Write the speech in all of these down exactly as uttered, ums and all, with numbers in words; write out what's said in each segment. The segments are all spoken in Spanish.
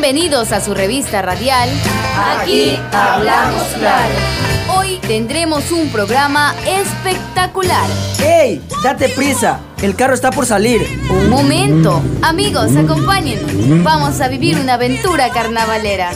Bienvenidos a su revista radial. Aquí hablamos claro. Hoy tendremos un programa espectacular. ¡Ey! ¡Date prisa! El carro está por salir. Un momento. Amigos, acompáñenos. Vamos a vivir una aventura carnavalera.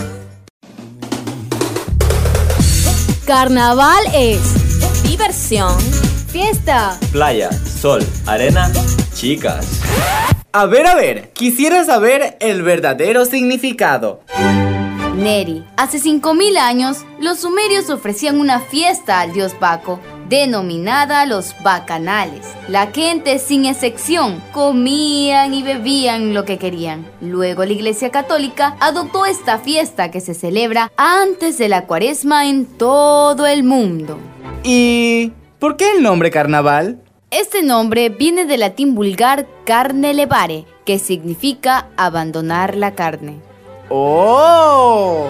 Carnaval es diversión, fiesta, playa, sol, arena, chicas. A ver, a ver, quisiera saber el verdadero significado. Neri, hace cinco mil años, los sumerios ofrecían una fiesta al dios Baco, denominada los bacanales. La gente, sin excepción, comían y bebían lo que querían. Luego la Iglesia Católica adoptó esta fiesta que se celebra antes de la Cuaresma en todo el mundo. ¿Y por qué el nombre carnaval? Este nombre viene del latín vulgar carne levare, que significa abandonar la carne. ¡Oh!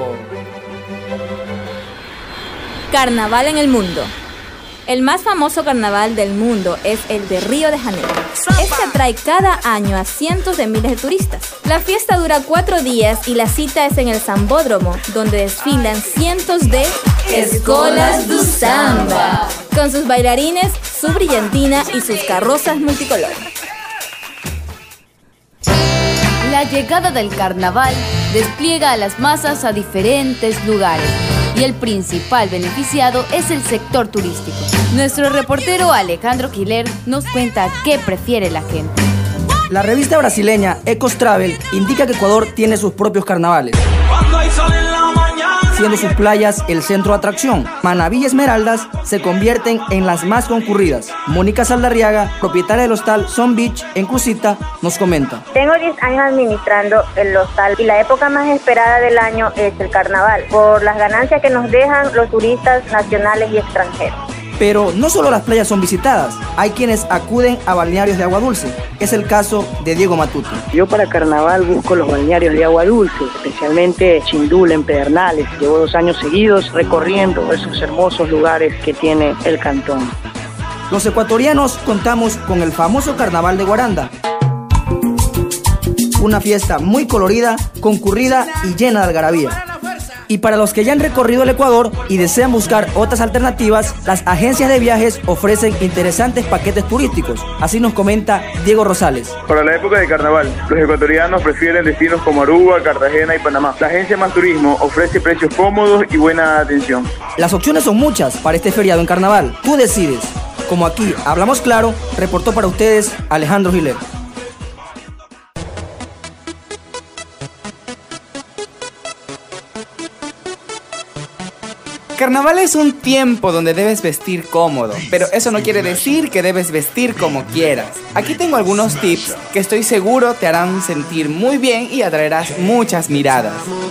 Carnaval en el mundo. El más famoso carnaval del mundo es el de Río de Janeiro. Este atrae cada año a cientos de miles de turistas. La fiesta dura cuatro días y la cita es en el Sambódromo, donde desfilan cientos de escolas do samba, con sus bailarines, su brillantina y sus carrozas multicolores. La llegada del carnaval despliega a las masas a diferentes lugares y el principal beneficiado es el sector turístico. Nuestro reportero Alejandro Quiler nos cuenta qué prefiere la gente. La revista brasileña Ecos Travel indica que Ecuador tiene sus propios carnavales, siendo sus playas el centro de atracción. Manabí y Esmeraldas se convierten en las más concurridas. Mónica Saldarriaga, propietaria del hostal Sun Beach en Cusita, nos comenta. Tengo diez años administrando el hostal y la época más esperada del año es el carnaval, por las ganancias que nos dejan los turistas nacionales y extranjeros. Pero no solo las playas son visitadas, hay quienes acuden a balnearios de agua dulce. Es el caso de Diego Matute. Yo para carnaval busco los balnearios de agua dulce, especialmente Chindula en Pedernales. Llevo dos años seguidos recorriendo esos hermosos lugares que tiene el cantón. Los ecuatorianos contamos con el famoso Carnaval de Guaranda. Una fiesta muy colorida, concurrida y llena de algarabía. Y para los que ya han recorrido el Ecuador y desean buscar otras alternativas, las agencias de viajes ofrecen interesantes paquetes turísticos. Así nos comenta Diego Rosales. Para la época de carnaval, los ecuatorianos prefieren destinos como Aruba, Cartagena y Panamá. La agencia Más Turismo ofrece precios cómodos y buena atención. Las opciones son muchas para este feriado en carnaval. Tú decides. Como aquí hablamos claro, reportó para ustedes Alejandro Giler. Carnaval es un tiempo donde debes vestir cómodo, pero eso no quiere decir que debes vestir como quieras. Aquí tengo algunos tips que estoy seguro te harán sentir muy bien y atraerás muchas miradas.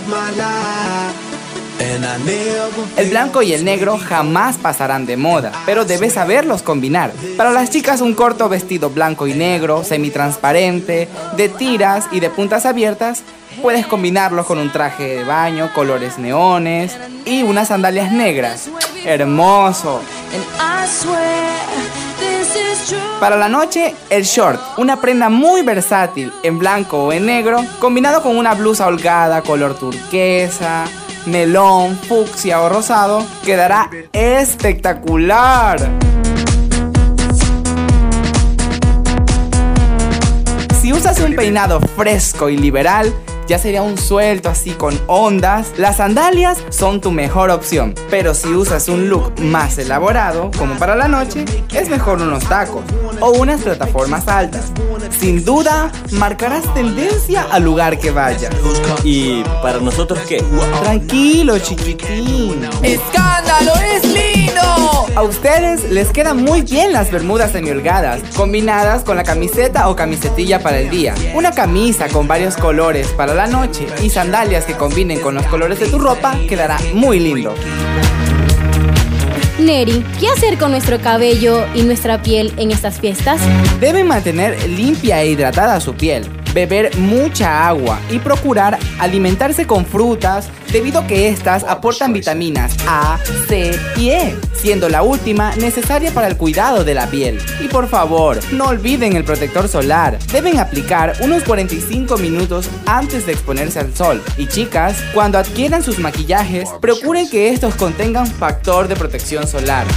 El blanco y el negro jamás pasarán de moda, pero debes saberlos combinar. Para las chicas, un corto vestido blanco y negro, semitransparente, de tiras y de puntas abiertas. Puedes combinarlos con un traje de baño, colores neones y unas sandalias negras. ¡Hermoso! Para la noche, el short, una prenda muy versátil en blanco o en negro, combinado con una blusa holgada color turquesa, melón, fucsia o rosado, quedará espectacular. Si usas un peinado fresco y liberal, ya sería un suelto así con ondas, las sandalias son tu mejor opción. Pero si usas un look más elaborado, como para la noche, es mejor unos tacos o unas plataformas altas. Sin duda, marcarás tendencia al lugar que vayas. ¿Y para nosotros qué? Tranquilo, chiquitín. ¡Escándalo es lindo! A ustedes les quedan muy bien las bermudas semiholgadas, combinadas con la camiseta o camisetilla para el día. Una camisa con varios colores para la noche y sandalias que combinen con los colores de tu ropa quedará muy lindo. Neri, ¿qué hacer con nuestro cabello y nuestra piel en estas fiestas? Deben mantener limpia e hidratada su piel. beber mucha agua y procurar alimentarse con frutas, debido a que estas aportan vitaminas A, C y E, siendo la última necesaria para el cuidado de la piel. Y por favor, no olviden el protector solar. Deben aplicar unos cuarenta y cinco minutos antes de exponerse al sol. Y chicas, cuando adquieran sus maquillajes, procuren que estos contengan factor de protección solar.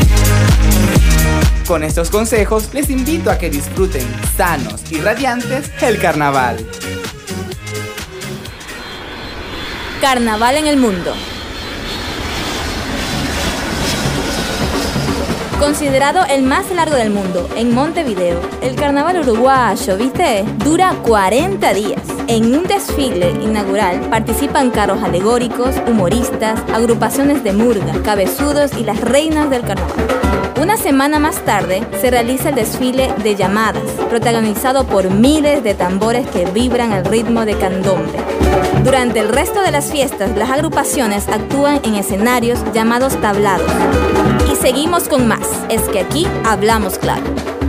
Con estos consejos, les invito a que disfruten sanos y radiantes el carnaval. Carnaval en el mundo. Considerado el más largo del mundo, en Montevideo, el carnaval uruguayo, ¿viste? Dura cuarenta días. En un desfile inaugural participan carros alegóricos, humoristas, agrupaciones de murga, cabezudos y las reinas del carnaval. Una semana más tarde se realiza el desfile de llamadas, protagonizado por miles de tambores que vibran al ritmo de candombe. Durante el resto de las fiestas, las agrupaciones actúan en escenarios llamados tablados. Y seguimos con más, es que aquí hablamos claro.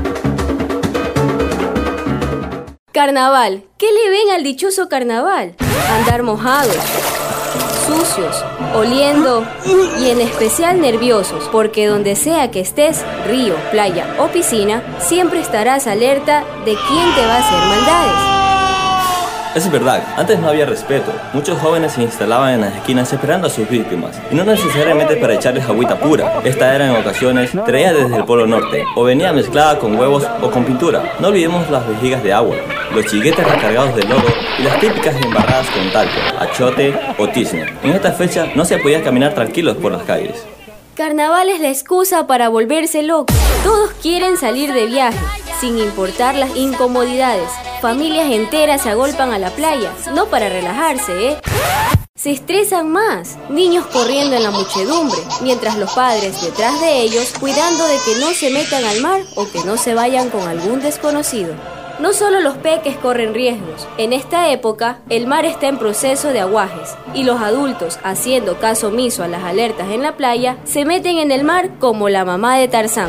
Carnaval, ¿qué le ven al dichoso carnaval? Andar mojados, sucios, oliendo y en especial nerviosos, porque donde sea que estés, río, playa o piscina, siempre estarás alerta de quién te va a hacer maldades. Eso es verdad, antes no había respeto. Muchos jóvenes se instalaban en las esquinas esperando a sus víctimas, y no necesariamente para echarles agüita pura. Esta era en ocasiones traída desde el Polo Norte, o venía mezclada con huevos o con pintura. No olvidemos las vejigas de agua, los chiguetes recargados de lodo y las típicas embarradas con talco, achote o tizne. En esta fecha no se podía caminar tranquilos por las calles. Carnaval es la excusa para volverse loco. Todos quieren salir de viaje, sin importar las incomodidades. Familias enteras se agolpan a la playa, no para relajarse, ¿eh? Se estresan más, niños corriendo en la muchedumbre, mientras los padres detrás de ellos cuidando de que no se metan al mar o que no se vayan con algún desconocido. No solo los peques corren riesgos. En esta época, el mar está en proceso de aguajes y los adultos, haciendo caso omiso a las alertas en la playa, se meten en el mar como la mamá de Tarzán.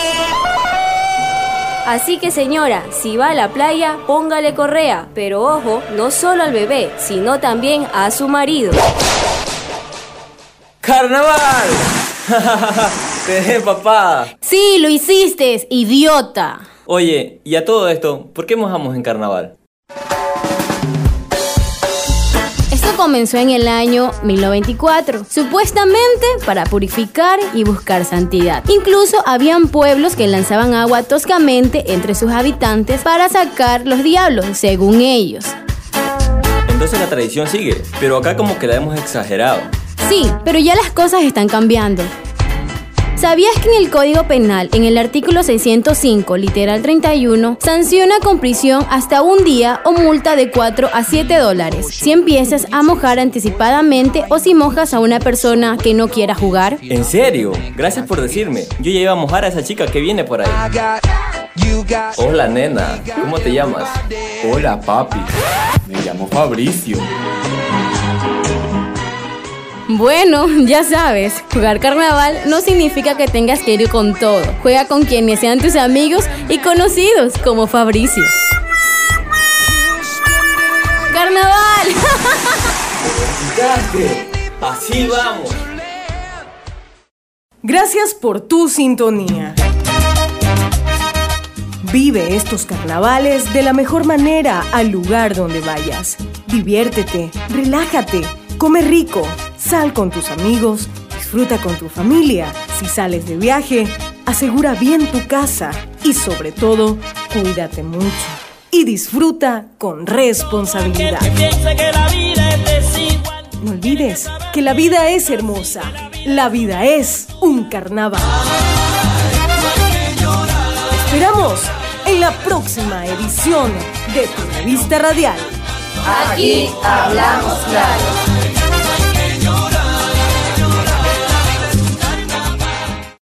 Así que señora, si va a la playa, póngale correa, pero ojo, no solo al bebé, sino también a su marido. ¡Carnaval! ¡Te dejé, papá! Sí, lo hiciste, idiota. Oye, y a todo esto, ¿por qué mojamos en carnaval? Esto comenzó en el año mil novecientos veinticuatro, supuestamente para purificar y buscar santidad. Incluso habían pueblos que lanzaban agua toscamente entre sus habitantes para sacar los diablos, según ellos. Entonces la tradición sigue, pero acá como que la hemos exagerado. Sí, pero ya las cosas están cambiando. ¿Sabías que en el Código Penal, en el artículo seiscientos cinco, literal treinta y uno, sanciona con prisión hasta un día o multa de cuatro a siete dólares si empiezas a mojar anticipadamente o si mojas a una persona que no quiera jugar? ¿En serio? Gracias por decirme. Yo ya iba a mojar a esa chica que viene por ahí. Hola, nena. ¿Cómo te llamas? Hola, papi. Me llamo Fabricio. Bueno, ya sabes, jugar carnaval no significa que tengas que ir con todo. Juega con quienes sean tus amigos y conocidos, como Fabricio. ¡Carnaval! ¡Así vamos! Gracias por tu sintonía. Vive estos carnavales de la mejor manera al lugar donde vayas. Diviértete, relájate, come rico, sal con tus amigos, disfruta con tu familia. Si sales de viaje, asegura bien tu casa y sobre todo, cuídate mucho y disfruta con responsabilidad. No olvides que la vida es hermosa, la vida es un carnaval. Te esperamos en la próxima edición de tu revista radial. Aquí hablamos claro.